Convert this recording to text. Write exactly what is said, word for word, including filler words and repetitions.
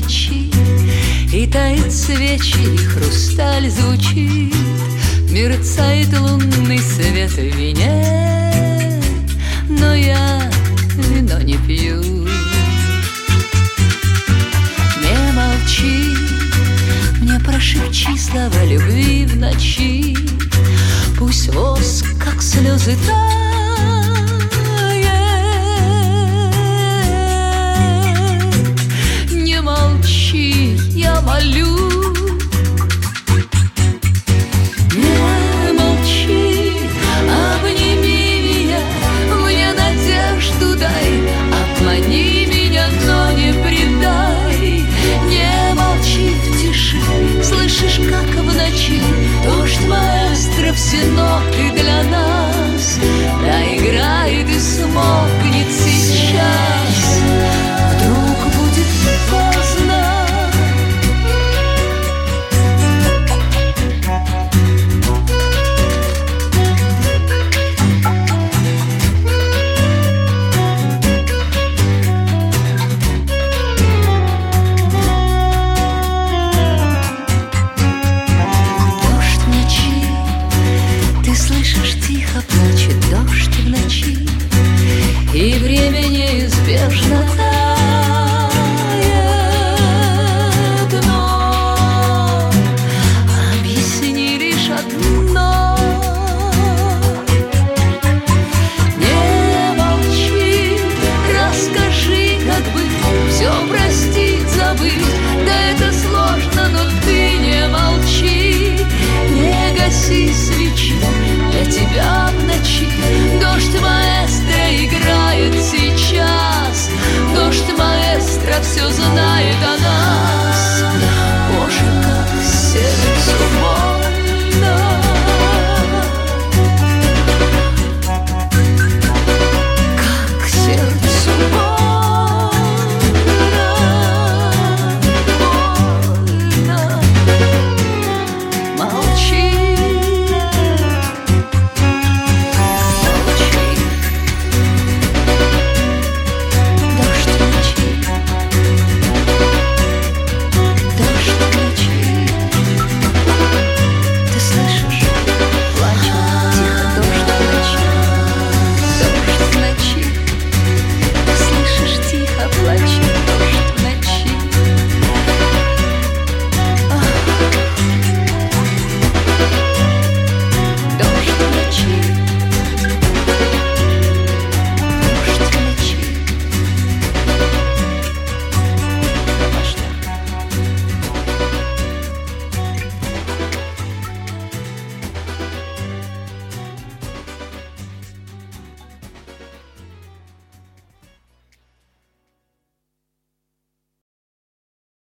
ночи, и тают свечи, и хрусталь звучит, мерцает лунный свет в вине, но я вино не пью. Не молчи, мне прошепчи слова любви в ночи, пусть воск, как слезы, тает. Не молчи, я молю. Не молчи, обними меня, мне надежду дай, обмани меня, но не предай. Не молчи в тиши, слышишь, как в ночи дождь маэстро все ноты для нас доиграет и смотрит